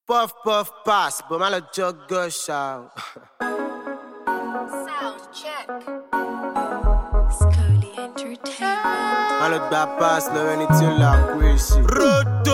Puff puff pass, but my little jug gush out. Sound check. Scully Entertainment. My little bad pass, love anything like crazy. Roto.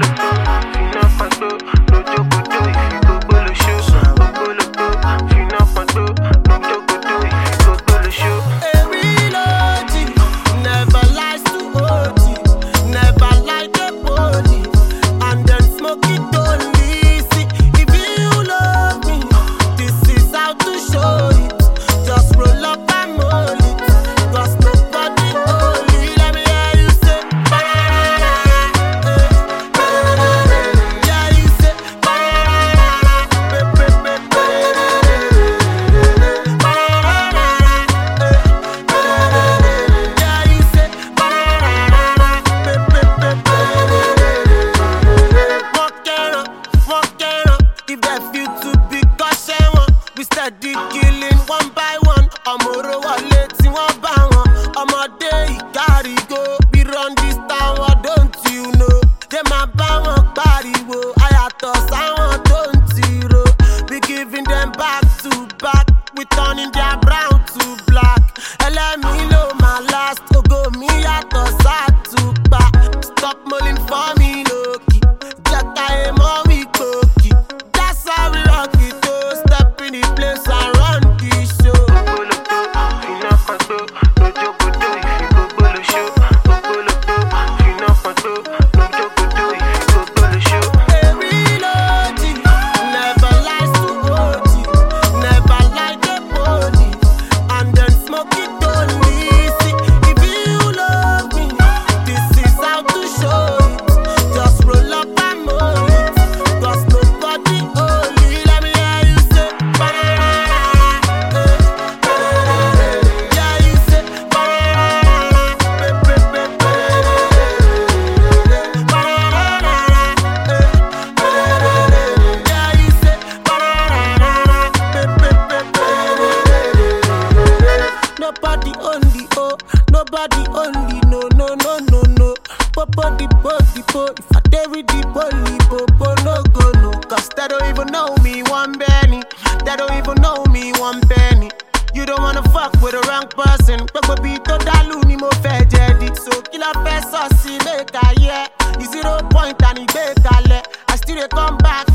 Steady killing one by one. Amoro wale tí wọ́n bá wọn. Ọmọdé ìgárigo. We run this town, what don't you know? They máa bá wọn pariwo. Àyàtọ̀ sáwọn tó ń tiro. We giving them back to back. We turning their brown to black. Ẹlẹ́mìí ló máa last. Ògo mi yàtọ̀ sátúpà. Stop mulling for me lókì. Jẹ́ ká èèmọ̀ wí gbòógì. That's how we rock it. Step in the place and run the show. Never lies to OG, never like the police, and then smoke it only. See, if you love me, this is how to show it. Just roll up and mold it, 'cause nobody only. Let me hear you say, yeah, you say, nobody only, oh, nobody only, no, no, no, no, no. Popo the po, if I dare with the bully, popo no go, no. 'Cause they don't even know me one penny. They don't even know me one penny. You don't wanna fuck with the wrong person. Gbogbo bi to dalu ni mo fẹ́ jẹ̀dí. So kí la fẹ́ sọ sí make I hear. 0 point and ìgbé kalẹ̀. I still dey come back